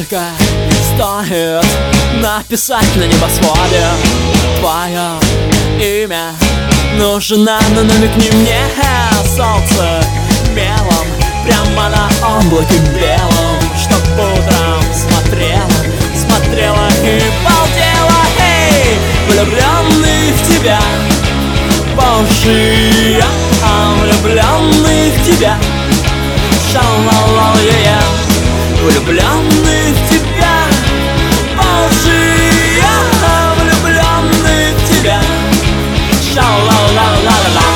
Сколько стоит написать на небосводе твое имя? Нужно, но намекни мне, солнце мелом прямо на облаке белом, чтоб утром смотрела и балдела. Эй, влюбленный в тебя по уши, влюбленный в тебя, шалала-я-я. Влюбленный в тебя по уши, влюбленный в тебя, ша-ла-ла-ла-ла-ла.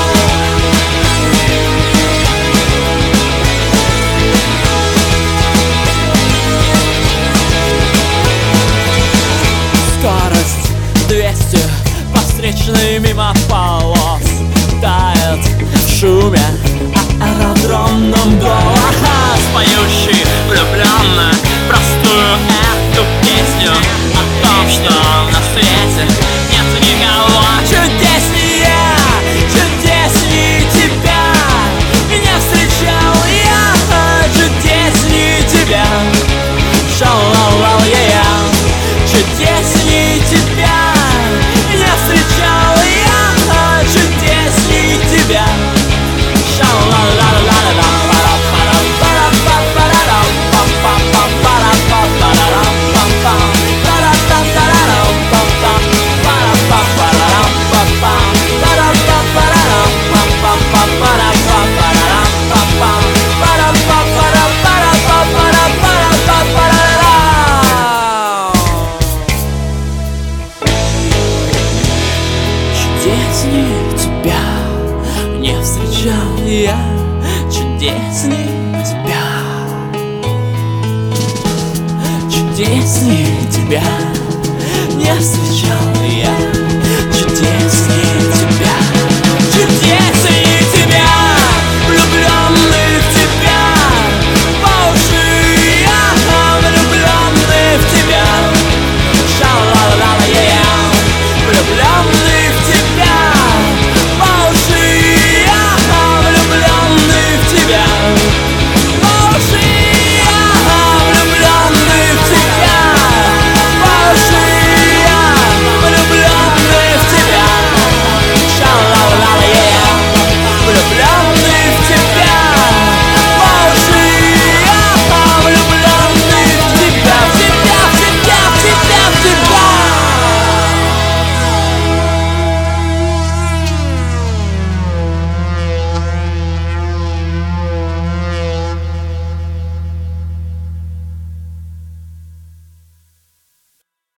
Скорость 200 по встречной мимо полос тает в шуме аэродромном голос, поющий влюбленно простую эту песню о том, что на свете нет никого чудеснее, чудеснее тебя. Не встречал я чудеснее тебя, шалала-я-я. Чудеснее тебя не встречал я, чудеснее тебя, ша-ла-ла-ла-ла-ла. Чудеснее тебя не встречал я, чудеснее тебя, чудеснее тебя не встречал я.